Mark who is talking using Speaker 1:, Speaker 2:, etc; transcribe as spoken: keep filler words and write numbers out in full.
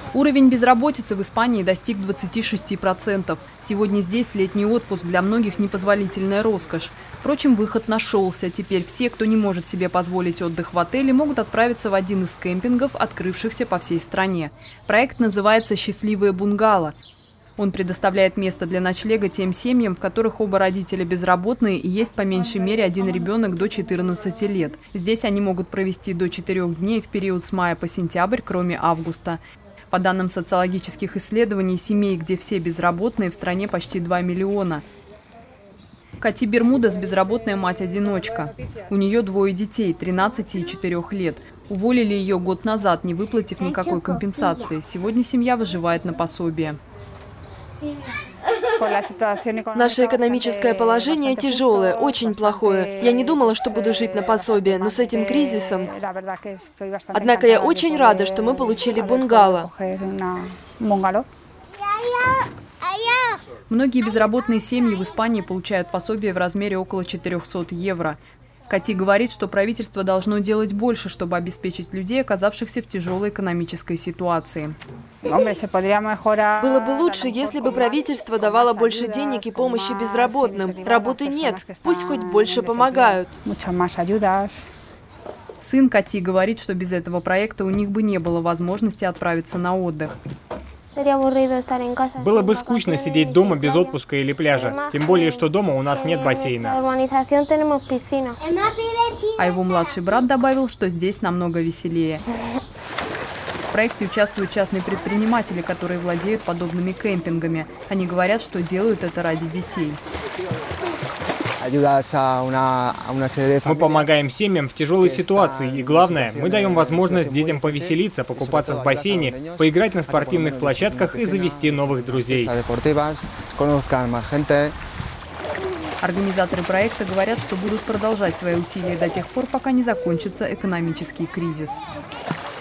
Speaker 1: Уровень безработицы в Испании достиг двадцати шести процентов. Сегодня здесь летний отпуск для многих непозволительная роскошь. Впрочем, выход нашелся. Теперь все, кто не может себе позволить отдых в отеле, могут отправиться в один из кемпингов, открывшихся по всей стране. Проект называется «Счастливые бунгало». Он предоставляет место для ночлега тем семьям, в которых оба родителя безработные и есть по меньшей мере один ребенок до четырнадцати лет. Здесь они могут провести до четырёх дней в период с мая по сентябрь, кроме августа. По данным социологических исследований, семей, где все безработные, в стране почти два миллиона. Кати Бермудес – безработная мать-одиночка. У нее двое детей – тринадцати и четырёх лет. Уволили ее год назад, не выплатив никакой компенсации. Сегодня семья выживает на пособие.
Speaker 2: Наше экономическое положение тяжелое, очень плохое. Я не думала, что буду жить на пособие, но с этим кризисом... Однако я очень рада, что мы получили бунгало.
Speaker 1: Многие безработные семьи в Испании получают пособие в размере около четырёхсот евро. Кати говорит, что правительство должно делать больше, чтобы обеспечить людей, оказавшихся в тяжелой экономической ситуации.
Speaker 2: Было бы лучше, если бы правительство давало больше денег и помощи безработным. Работы нет, пусть хоть больше помогают.
Speaker 1: Сын Кати говорит, что без этого проекта у них бы не было возможности отправиться на отдых.
Speaker 3: Было бы скучно сидеть дома без отпуска или пляжа, тем более, что дома у нас нет бассейна.
Speaker 1: А его младший брат добавил, что здесь намного веселее. В проекте участвуют частные предприниматели, которые владеют подобными кемпингами. Они говорят, что делают это ради детей.
Speaker 3: Мы помогаем семьям в тяжелой ситуации, и главное, мы даем возможность детям повеселиться, покупаться в бассейне, поиграть на спортивных площадках и завести новых друзей.
Speaker 1: Организаторы проекта говорят, что будут продолжать свои усилия до тех пор, пока не закончится экономический кризис.